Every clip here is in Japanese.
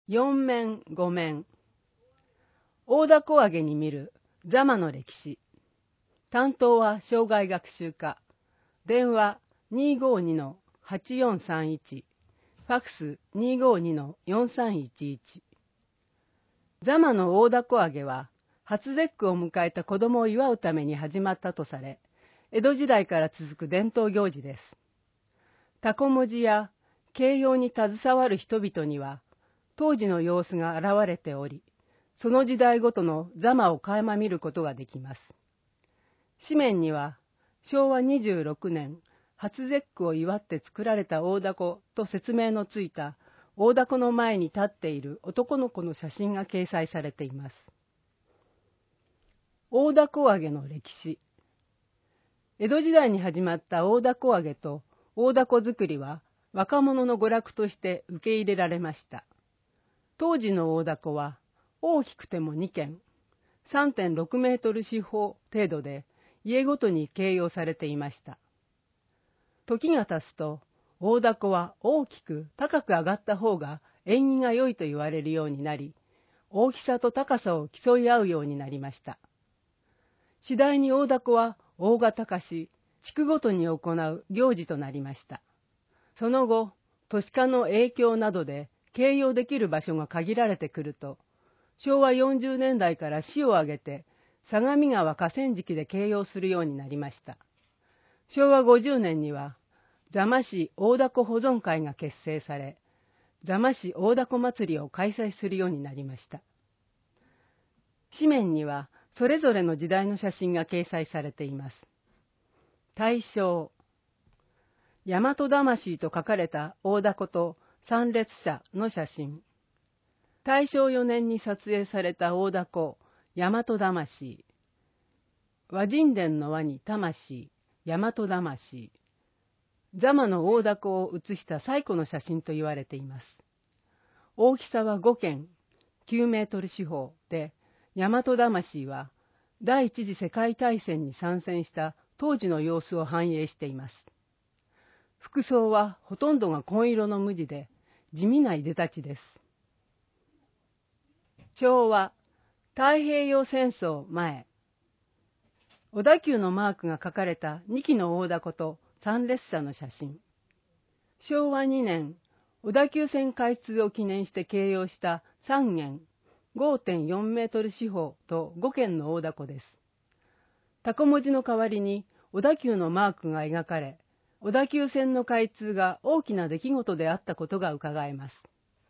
四面五面。大凧揚げに見る座間の歴史。担当は生涯学習課。電話252-8431。ファックス252-4311。座間の大凧揚げは、初節句を迎えた子供を祝うために始まったとされ、江戸時代から続く伝統行事です。タコ文字や掲揚に携わる人々には、当時の様子が現れており、その時代ごとの座間を垣間見ることができます。紙面には、昭和26年、初節句を祝って作られた大凧と説明のついた大凧の前に立っている男の子の写真が掲載されています。大凧揚げの歴史。江戸時代に始まった大凧揚げと大凧作りは若者の娯楽として受け入れられました。当時の大凧は大きくても2軒、3.6 メートル四方程度で家ごとに掲揚されていました。時が経つと大凧は大きく高く上がった方が縁起が良いと言われるようになり、大きさと高さを競い合うようになりました。次第に大凧は大型化し、地区ごとに行う行事となりました。その後、都市化の影響などで掲揚できる場所が限られてくると、昭和40年代から市を挙げて相模川河川敷で掲揚するようになりました。昭和50年には座間市大凧保存会が結成され、座間市大凧祭りを開催するようになりました。紙面にはそれぞれの時代の写真が掲載されています。大正、大和魂と書かれた大凧と参列者の写真。大正4年に撮影された大凧、大和魂。和人伝の和に魂、大和魂。座間の大凧を写した最古の写真と言われています。大きさは5軒、9メートル四方で、大和魂は第一次世界大戦に参戦した当時の様子を反映しています。服装はほとんどが紺色の無地で、地味ないでたちです。昭和、太平洋戦争前。小田急のマークが書かれた2機の大凧と参列者の写真。昭和2年、小田急線開通を記念して掲揚した3軒、5.4 メートル四方と5軒の大凧です。タコ文字の代わりに小田急のマークが描かれ、小田急線の開通が大きな出来事であったことがうかがえます。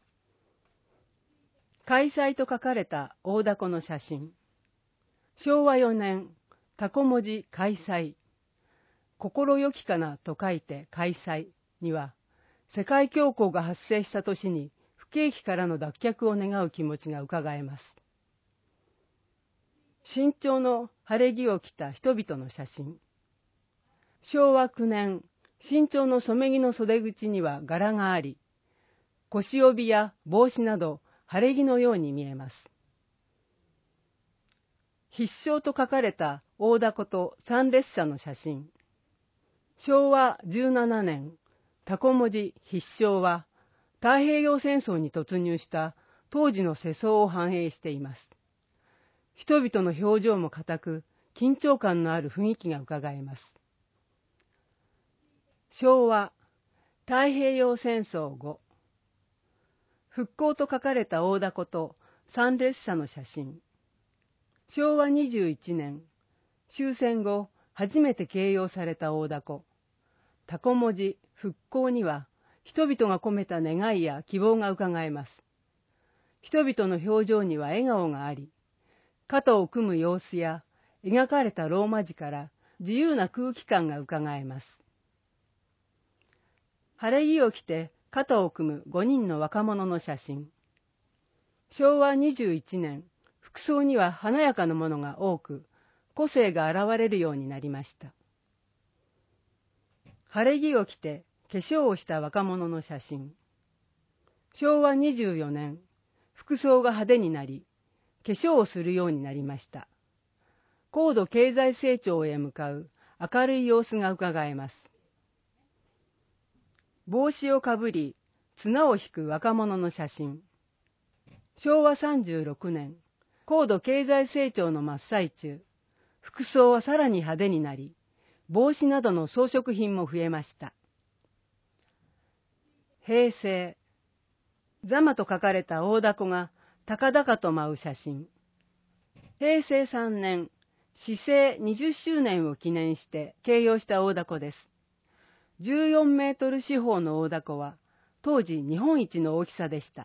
開催と書かれた大凧の写真。昭和4年、タコ文字開催。心よきかなと書いて開催には、世界恐慌が発生した年に不景気からの脱却を願う気持ちがうかがえます。新朝の晴れ着を着た人々の写真。昭和9年、新朝の染着の袖口には柄があり、腰帯や帽子など晴れ着のように見えます。必勝と書かれた大凧と参列者の写真。昭和17年、タコ文字必勝は太平洋戦争に突入した当時の世相を反映しています。人々の表情も硬く、緊張感のある雰囲気がうかがえます。昭和、太平洋戦争後。復興と書かれた大凧と参列者の写真。昭和21年、終戦後、初めて掲揚された大凧。タコ文字復興には、人々が込めた願いや希望がうかがえます。人々の表情には笑顔があり、肩を組む様子や描かれたローマ字から自由な空気感がうかがえます。晴れ着を着て肩を組む5人の若者の写真。昭和21年、服装には華やかなものが多く、個性が現れるようになりました。晴れ着を着て化粧をした若者の写真。昭和24年、服装が派手になり、化粧をするようになりました。高度経済成長へ向かう明るい様子がうかがえます。帽子をかぶり、綱を引く若者の写真。 昭和36年、高度経済成長の真っ最中、服装はさらに派手になり、帽子などの装飾品も増えました。平成、座間と書かれた大凧が高々と舞う写真。平成3年、市政20周年を記念して掲揚した大凧です。14メートル四方の大凧は、当時日本一の大きさでした。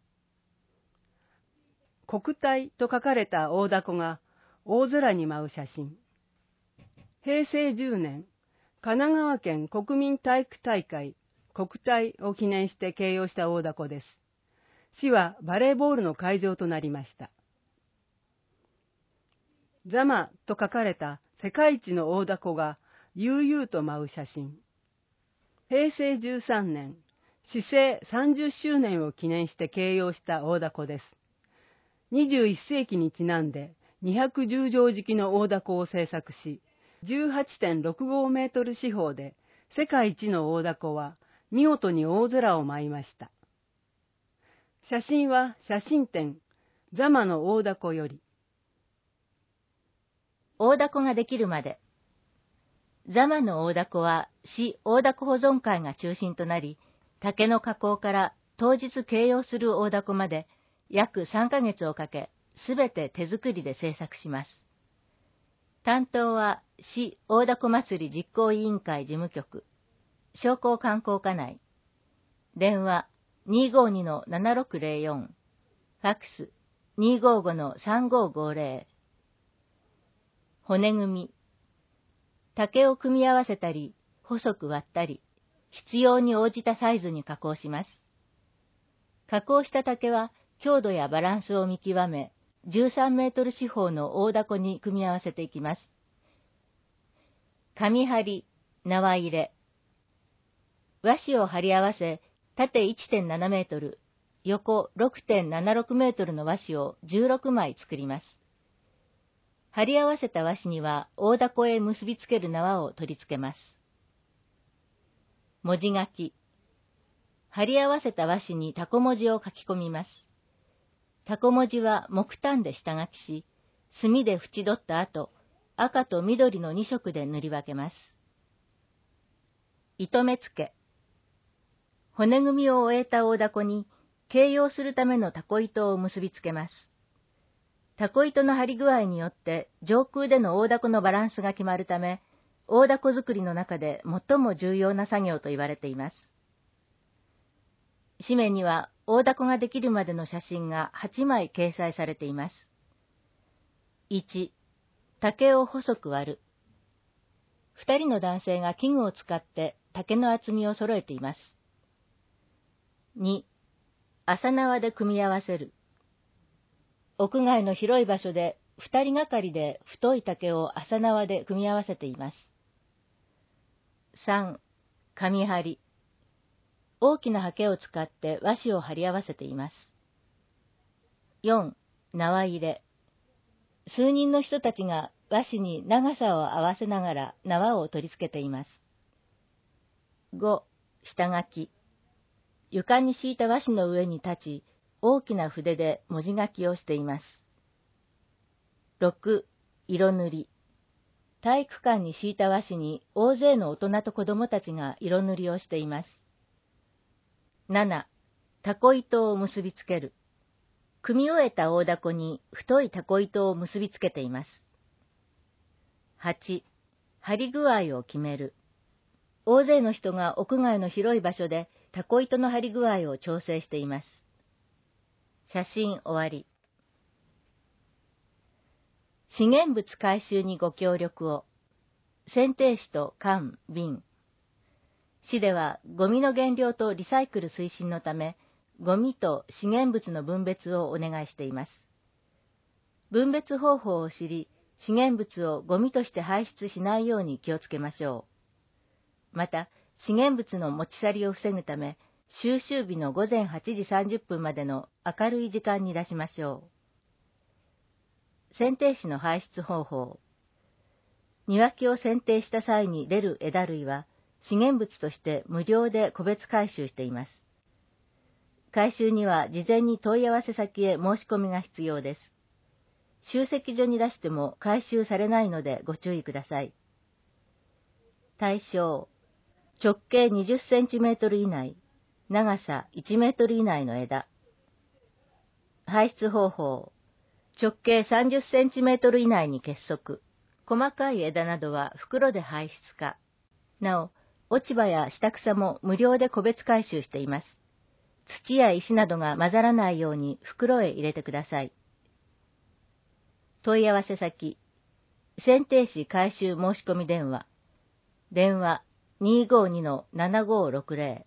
国体と書かれた大凧が大空に舞う写真。平成10年、神奈川県国民体育大会国体を記念して掲揚した大凧です。市はバレーボールの会場となりました。座間と書かれた世界一の大凧が悠々と舞う写真。平成13年、市政30周年を記念して掲揚した大凧です。21世紀にちなんで210畳敷きの大凧を製作し、18.65 メートル四方で世界一の大凧は見事に大空を舞いました。写真は写真展座間の大凧より。 大凧ができるまで。座間の大凧は市大凧保存会が中心となり、竹の加工から当日掲揚する大凧まで約3ヶ月をかけ、すべて手作りで制作します。担当は市大凧祭り実行委員会事務局、商工観光課内。電話 252-7604、ファックス 255-3550。骨組み。竹を組み合わせたり、細く割ったり、必要に応じたサイズに加工します。加工した竹は強度やバランスを見極め、13メートル四方の大凧に組み合わせていきます。紙張り、縄入れ。和紙を貼り合わせ、縦 1.7 メートル、横 6.76 メートルの和紙を16枚作ります。貼り合わせた和紙には大凧へ結びつける縄を取り付けます。文字書き。貼り合わせた和紙にタコ文字を書き込みます。タコ文字は木炭で下書きし、墨で縁取った後、赤と緑の2色で塗り分けます。糸目付け。骨組みを終えた大凧に、掲揚するためのタコ糸を結びつけます。タコ糸の張り具合によって上空での大凧のバランスが決まるため、大凧作りの中で最も重要な作業と言われています。紙面には大凧ができるまでの写真が8枚掲載されています。1、竹を細く割る。2人の男性が器具を使って竹の厚みを揃えています。2、麻縄で組み合わせる。屋外の広い場所で2人がかりで太い竹を麻縄で組み合わせています。3、紙張り。大きなハケを使って和紙を貼り合わせています。4、縄入れ。数人の人たちが和紙に長さを合わせながら縄を取り付けています。5、下書き。床に敷いた和紙の上に立ち、大きな筆で文字書きをしています。6、色塗り。体育館に敷いた和紙に大勢の大人と子供たちが色塗りをしています。7、タコ糸を結びつける。組み終えた大凧に太いタコ糸を結びつけています。8、張り具合を決める。大勢の人が屋外の広い場所でタコ糸の張り具合を調整しています。写真終わり。資源物回収にご協力を。選定紙と缶、瓶。市ではゴミの減量とリサイクル推進のため、ゴミと資源物の分別をお願いしています。分別方法を知り、資源物をゴミとして排出しないように気をつけましょう。また、資源物の持ち去りを防ぐため、収集日の午前8時30分までの明るい時間に出しましょう。剪定紙の排出方法。庭木を剪定した際に出る枝類は、資源物として無料で個別回収しています。 回収には事前に問い合わせ先へ申し込みが必要です。集積所に出しても回収されないのでご注意ください。対象、直径20センチメートル以内、長さ1メートル以内の枝。排出方法、直径30センチメートル以内に結束。細かい枝などは袋で排出か。なお、落ち葉や下草も無料で個別回収しています。土や石などが混ざらないように袋へ入れてください。問い合わせ先、選定士回収申し込み電話。電話 252-7560。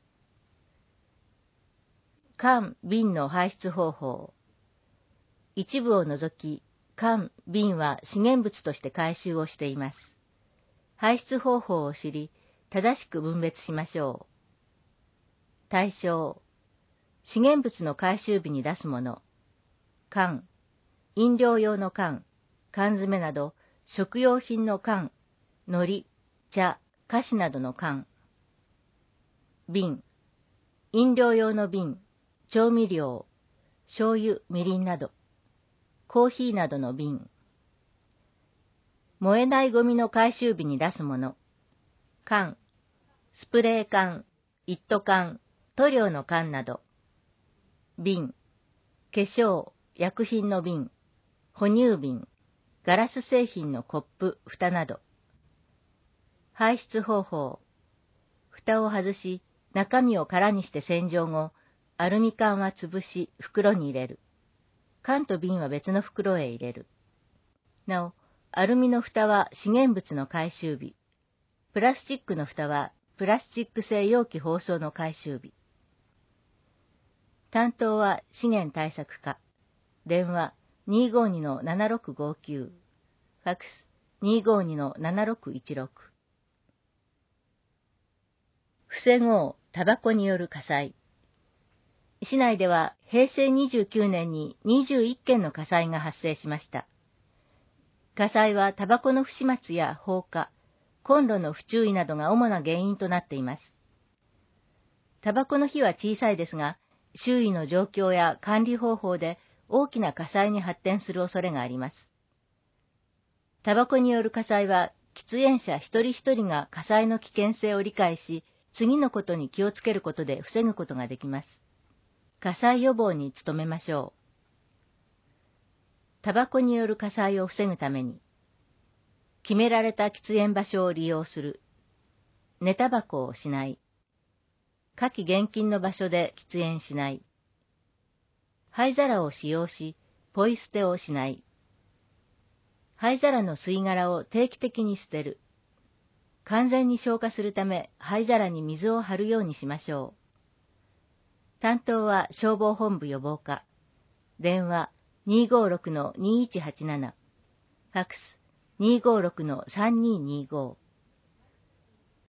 缶・瓶の排出方法。一部を除き、缶・瓶は資源物として回収をしています。排出方法を知り、正しく分別しましょう。対象、資源物の回収日に出すもの。缶、飲料用の缶、缶詰など、食用品の缶、海苔、茶、菓子などの缶。瓶、飲料用の瓶、調味料、醤油、みりんなど。コーヒーなどの瓶。燃えないゴミの回収日に出すもの。缶、スプレー缶、一斗缶、塗料の缶など。瓶、化粧、薬品の瓶、哺乳瓶、ガラス製品のコップ、蓋など。排出方法。蓋を外し、中身を空にして洗浄後、アルミ缶は潰し、袋に入れる。缶と瓶は別の袋へ入れる。なお、アルミの蓋は資源物の回収日。プラスチックの蓋はプラスチック製容器包装の回収日。担当は資源対策課。電話 252-7659。ファックス 252-7616。防ごうタバコによる火災。市内では平成29年に21件の火災が発生しました。火災はタバコの不始末や放火、コンロの不注意などが主な原因となっています。タバコの火は小さいですが、周囲の状況や管理方法で大きな火災に発展する恐れがあります。タバコによる火災は、喫煙者一人一人が火災の危険性を理解し、次のことに気をつけることで防ぐことができます。火災予防に努めましょう。タバコによる火災を防ぐために、決められた喫煙場所を利用する。寝タバコをしない。火気厳禁の場所で喫煙しない。灰皿を使用し、ポイ捨てをしない。灰皿の吸い殻を定期的に捨てる。完全に消火するため、灰皿に水を張るようにしましょう。担当は消防本部予防課。電話 256-2187。ファックス 256-3225。